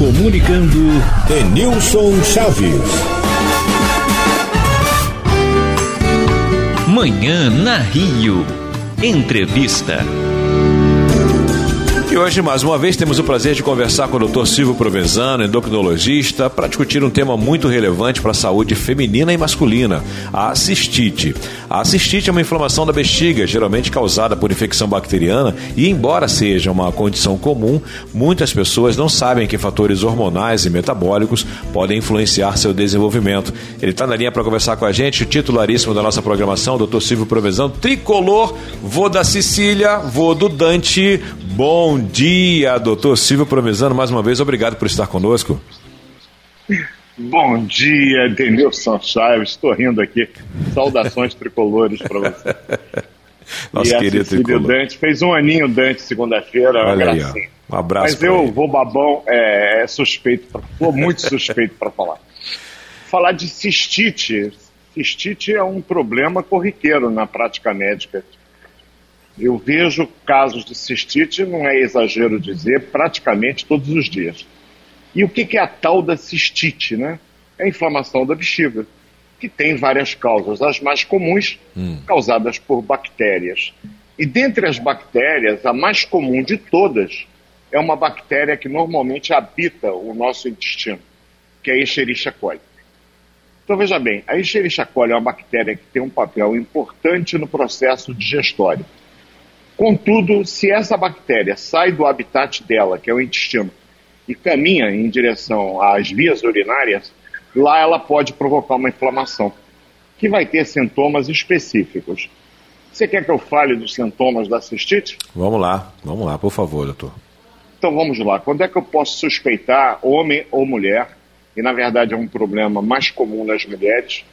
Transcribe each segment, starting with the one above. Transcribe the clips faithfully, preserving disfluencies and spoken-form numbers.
Comunicando Denilson Chaves. Manhã na Rio. Entrevista. E hoje, mais uma vez, temos o prazer de conversar com o doutor Silvio Provenzano, endocrinologista, para discutir um tema muito relevante para a saúde feminina e masculina, a cistite. A cistite é uma inflamação da bexiga, geralmente causada por infecção bacteriana, e embora seja uma condição comum, muitas pessoas não sabem que fatores hormonais e metabólicos podem influenciar seu desenvolvimento. Ele está na linha para conversar com a gente, o titularíssimo da nossa programação, doutor Silvio Provenzano, tricolor, vô da Cecília, vô do Dante. Bom dia, doutor Silvio Provenzano, mais uma vez, obrigado por estar conosco. Bom dia, Denilson Chaves, estou rindo aqui. Saudações tricolores para você. Nosso e querido tricolor. Dante fez um aninho Dante segunda-feira. Olha aí, ó. Um abraço. Mas eu ele. vou babão, é, é suspeito, pra, vou muito suspeito para falar. Falar de cistite. Cistite é um problema corriqueiro na prática médica. Eu vejo casos de cistite, não é exagero dizer, praticamente todos os dias. E o que é a tal da cistite, né? É a inflamação da bexiga, que tem várias causas, as mais comuns, hum. causadas por bactérias. E dentre as bactérias, a mais comum de todas é uma bactéria que normalmente habita o nosso intestino, que é a Escherichia coli. Então veja bem, a Escherichia coli é uma bactéria que tem um papel importante no processo digestório. Contudo, se essa bactéria sai do habitat dela, que é o intestino, e caminha em direção às vias urinárias, lá ela pode provocar uma inflamação, que vai ter sintomas específicos. Você quer que eu fale dos sintomas da cistite? Vamos lá, vamos lá, por favor, doutor. Então vamos lá. Quando é que eu posso suspeitar, homem ou mulher, e na verdade é um problema mais comum nas mulheres,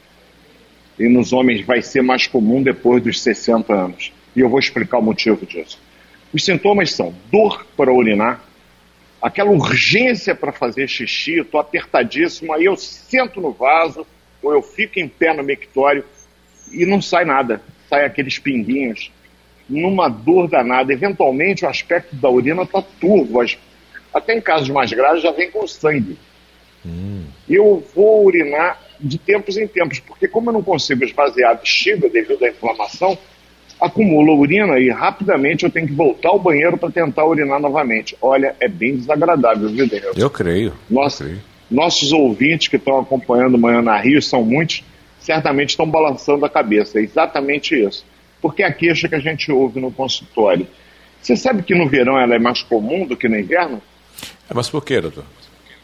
e nos homens vai ser mais comum depois dos sessenta anos. E eu vou explicar o motivo disso. Os sintomas são dor para urinar, aquela urgência para fazer xixi, eu estou apertadíssimo, aí eu sento no vaso, ou eu fico em pé no mictório e não sai nada, sai aqueles pinguinhos, numa dor danada. Eventualmente o aspecto da urina está turvo, até em casos mais graves já vem com sangue. Hum. Eu vou urinar de tempos em tempos, porque como eu não consigo esvaziar a bexiga devido à inflamação, acumula urina e rapidamente eu tenho que voltar ao banheiro para tentar urinar novamente. Olha, é bem desagradável, viu, Denilson? Eu creio. Nossa, eu creio. Nossos ouvintes que estão acompanhando Manhã na Rio, são muitos, certamente estão balançando a cabeça. É exatamente isso. Porque é a queixa que a gente ouve no consultório. Você sabe que no verão ela é mais comum do que no inverno? É, mas por quê, doutor?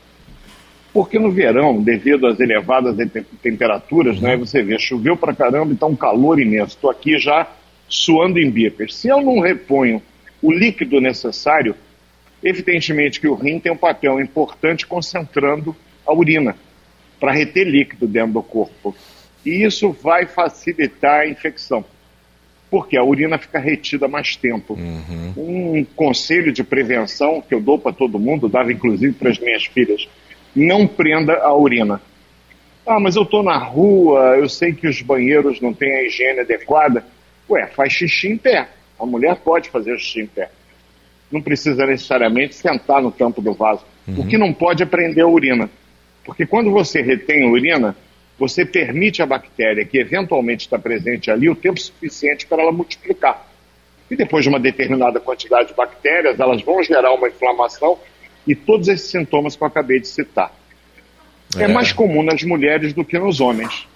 Porque no verão, devido às elevadas temperaturas, uhum. né, você vê, choveu pra caramba e está um calor imenso. Estou aqui já suando em bicas. Se eu não reponho o líquido necessário, evidentemente que o rim tem um papel importante concentrando a urina para reter líquido dentro do corpo. E isso vai facilitar a infecção, porque a urina fica retida mais tempo. Uhum. Um conselho de prevenção que eu dou para todo mundo, dava inclusive para as minhas filhas, não prenda a urina. Ah, mas eu estou na rua, eu sei que os banheiros não têm a higiene adequada. Ué, faz xixi em pé. A mulher pode fazer xixi em pé. Não precisa necessariamente sentar no tampo do vaso. Uhum. O que não pode é prender a urina. Porque quando você retém a urina, você permite à bactéria que eventualmente está presente ali o tempo suficiente para ela multiplicar. E depois de uma determinada quantidade de bactérias, elas vão gerar uma inflamação e todos esses sintomas que eu acabei de citar. É, é mais comum nas mulheres do que nos homens.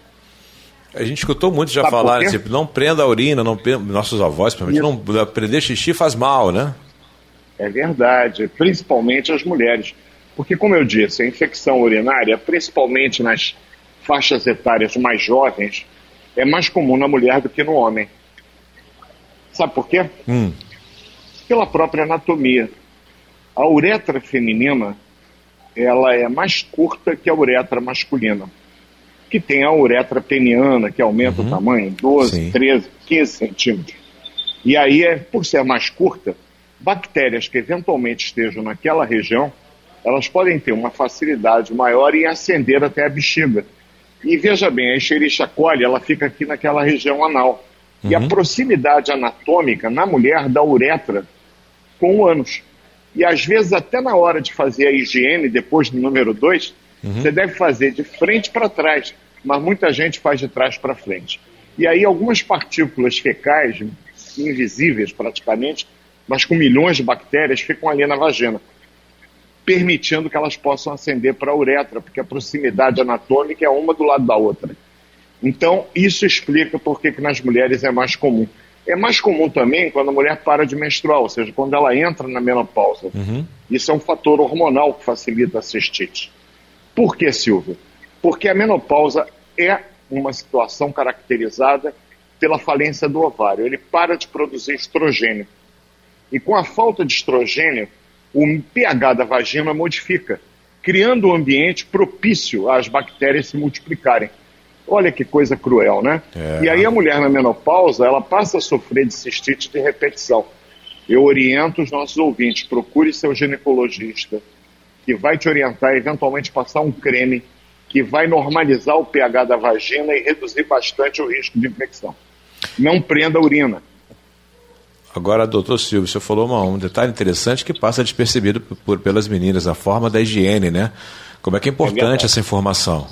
A gente escutou muito já falar, tipo, não prenda a urina, não prenda, nossos avós, não prender xixi faz mal, né? É verdade, principalmente as mulheres. Porque, como eu disse, a infecção urinária, principalmente nas faixas etárias mais jovens, é mais comum na mulher do que no homem. Sabe por quê? Hum. Pela própria anatomia. A uretra feminina, ela é mais curta que a uretra masculina, que tem a uretra peniana, que aumenta uhum. o tamanho, doze, Sim. treze, quinze centímetros. E aí, é, por ser mais curta, bactérias que eventualmente estejam naquela região, elas podem ter uma facilidade maior em ascender até a bexiga. E veja bem, a Escherichia coli, ela fica aqui naquela região anal. Uhum. E a proximidade anatômica na mulher da uretra com o ânus. E às vezes até na hora de fazer a higiene, depois do número dois, uhum. você deve fazer de frente para trás, mas muita gente faz de trás para frente. E aí algumas partículas fecais, invisíveis praticamente, mas com milhões de bactérias, ficam ali na vagina, permitindo que elas possam ascender para a uretra, porque a proximidade anatômica é uma do lado da outra. Então, isso explica por que nas mulheres é mais comum. É mais comum também quando a mulher para de menstruar, ou seja, quando ela entra na menopausa. Uhum. Isso é um fator hormonal que facilita a cistite. Por que, Silvio? Porque a menopausa é uma situação caracterizada pela falência do ovário. Ele para de produzir estrogênio. E com a falta de estrogênio, o pH da vagina modifica, criando um ambiente propício às bactérias se multiplicarem. Olha que coisa cruel, né? É. E aí a mulher na menopausa, ela passa a sofrer de cistite de repetição. Eu oriento os nossos ouvintes, procure seu ginecologista, que vai te orientar, eventualmente passar um creme, que vai normalizar o pH da vagina e reduzir bastante o risco de infecção. Não prenda a urina. Agora, doutor Silvio, você falou uma, um detalhe interessante que passa despercebido por, por, pelas meninas, a forma da higiene, né? Como é que é importante é essa informação?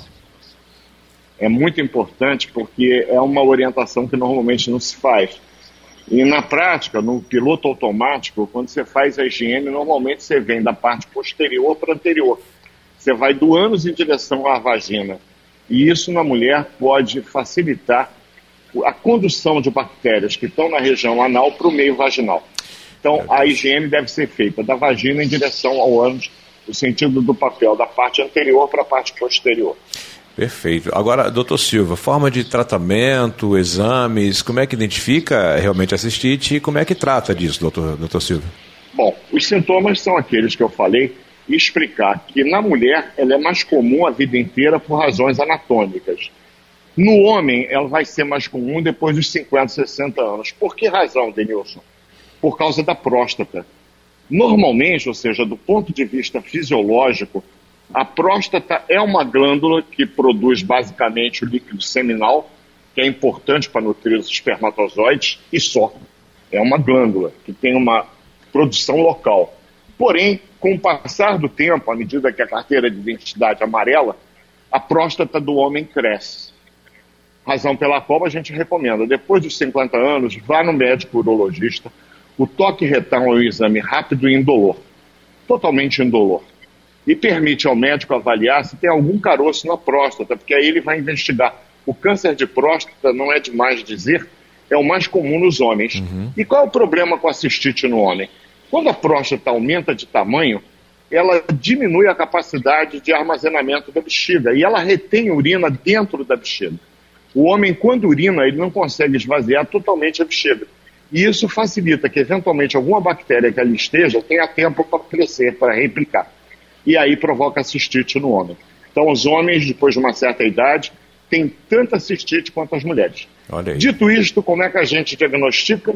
É muito importante porque é uma orientação que normalmente não se faz. E na prática, no piloto automático, quando você faz a higiene, normalmente você vem da parte posterior para anterior. Você vai do ânus em direção à vagina. E isso na mulher pode facilitar a condução de bactérias que estão na região anal para o meio vaginal. Então, a higiene deve ser feita da vagina em direção ao ânus, no sentido do papel, da parte anterior para a parte posterior. Perfeito. Agora, doutor Silva, forma de tratamento, exames, como é que identifica realmente a cistite e como é que trata disso, doutor, doutor Silva? Bom, os sintomas são aqueles que eu falei, e explicar que na mulher ela é mais comum a vida inteira por razões anatômicas. No homem, ela vai ser mais comum depois dos cinquenta, sessenta anos. Por que razão, Denilson? Por causa da próstata. Normalmente, ou seja, do ponto de vista fisiológico, a próstata é uma glândula que produz basicamente o líquido seminal, que é importante para nutrir os espermatozoides, e só. É uma glândula que tem uma produção local. Porém, com o passar do tempo, à medida que a carteira de identidade amarela, a próstata do homem cresce. Razão pela qual a gente recomenda, depois dos cinquenta anos, vá no médico urologista. O toque retal é um exame rápido e indolor, totalmente indolor. E permite ao médico avaliar se tem algum caroço na próstata, porque aí ele vai investigar. O câncer de próstata, não é demais dizer, é o mais comum nos homens. Uhum. E qual é o problema com a cistite no homem? Quando a próstata aumenta de tamanho, ela diminui a capacidade de armazenamento da bexiga e ela retém urina dentro da bexiga. O homem, quando urina, ele não consegue esvaziar totalmente a bexiga. E isso facilita que, eventualmente, alguma bactéria que ali esteja tenha tempo para crescer, para replicar. E aí provoca cistite no homem. Então, os homens, depois de uma certa idade, têm tanta cistite quanto as mulheres. Olha aí. Dito isto, como é que a gente diagnostica?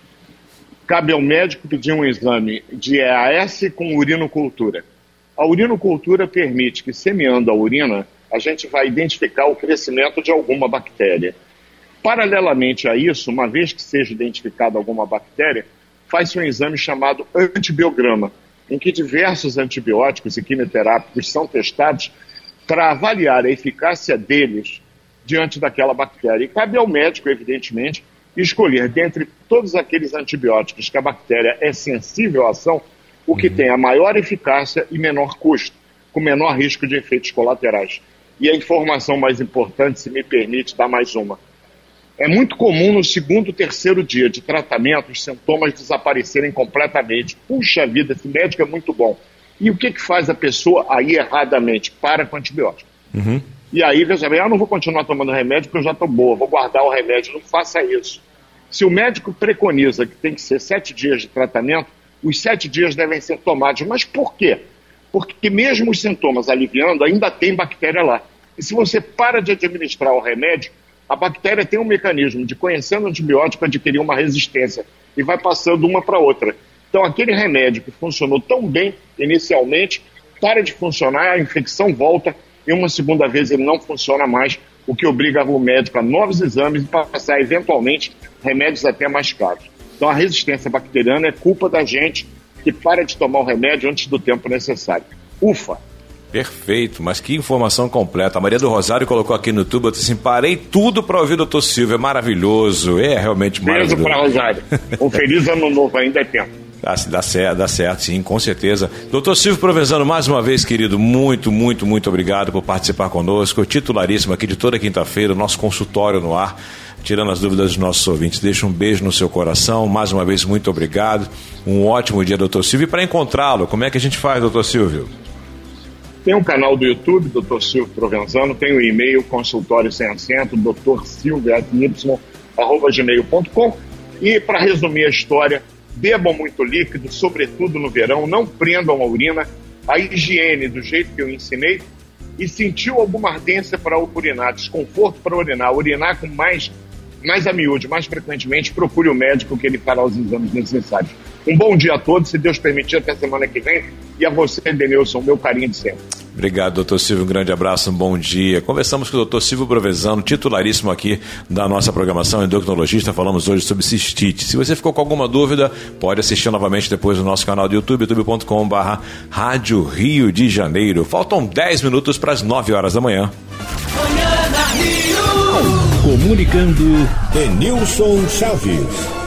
Cabe ao médico pedir um exame de E A S com urinocultura. A urinocultura permite que, semeando a urina, a gente vai identificar o crescimento de alguma bactéria. Paralelamente a isso, uma vez que seja identificada alguma bactéria, faz-se um exame chamado antibiograma, em que diversos antibióticos e quimioterápicos são testados para avaliar a eficácia deles diante daquela bactéria. E cabe ao médico, evidentemente, escolher dentre todos aqueles antibióticos que a bactéria é sensível à ação, o que uhum. tem a maior eficácia e menor custo, com menor risco de efeitos colaterais. E a informação mais importante, se me permite dar mais uma. É muito comum no segundo, terceiro dia de tratamento os sintomas desaparecerem completamente. Puxa vida, esse médico é muito bom. E o que, que faz a pessoa aí erradamente? Para com antibiótico. Uhum. E aí, veja bem, eu não vou continuar tomando remédio porque eu já estou boa, vou guardar o remédio. Não faça isso. Se o médico preconiza que tem que ser sete dias de tratamento, os sete dias devem ser tomados. Mas por quê? Porque mesmo os sintomas aliviando, ainda tem bactéria lá. E se você para de administrar o remédio, a bactéria tem um mecanismo de, conhecendo o antibiótico, adquirir uma resistência e vai passando uma para outra. Então, aquele remédio que funcionou tão bem inicialmente, para de funcionar, a infecção volta e uma segunda vez ele não funciona mais, o que obriga o médico a novos exames e passar, eventualmente, remédios até mais caros. Então, a resistência bacteriana é culpa da gente que para de tomar o remédio antes do tempo necessário. Ufa! Perfeito, mas que informação completa. A Maria do Rosário colocou aqui no YouTube, eu disse assim, parei tudo para ouvir o doutor Silvio, é maravilhoso, é realmente maravilhoso. Beijo para Rosário. Um feliz ano novo, ainda é tempo. Dá, dá, certo, dá certo, sim, com certeza. doutor Silvio Provenzano, mais uma vez, querido, muito, muito, muito obrigado por participar conosco. Titularíssimo aqui de toda quinta-feira, nosso consultório no ar, tirando as dúvidas dos nossos ouvintes. Deixa um beijo no seu coração, mais uma vez, muito obrigado. Um ótimo dia, doutor Silvio. E para encontrá-lo, como é que a gente faz, doutor Silvio? Tem um canal do YouTube, doutor Silvio Provenzano, tem o e-mail, consultório sem acento, doutor silvio arroba gmail ponto com. E para resumir a história, bebam muito líquido, sobretudo no verão, não prendam a urina, a higiene do jeito que eu ensinei, e sentiu alguma ardência para urinar, desconforto para urinar, urinar com mais, mais a miúde, mais frequentemente, procure o médico que ele fará os exames necessários. Um bom dia a todos, se Deus permitir, até semana que vem, e a você, Denilson, meu carinho de sempre. Obrigado, doutor Silvio, um grande abraço, um bom dia. Conversamos com o doutor Silvio Provenzano, titularíssimo aqui da nossa programação, endocrinologista. Falamos hoje sobre cistite. Se você ficou com alguma dúvida, pode assistir novamente depois no nosso canal do YouTube, youtube ponto com barra Rádio Rio de Janeiro. Faltam dez minutos para as nove horas da manhã. Comunicando Denilson Chaves.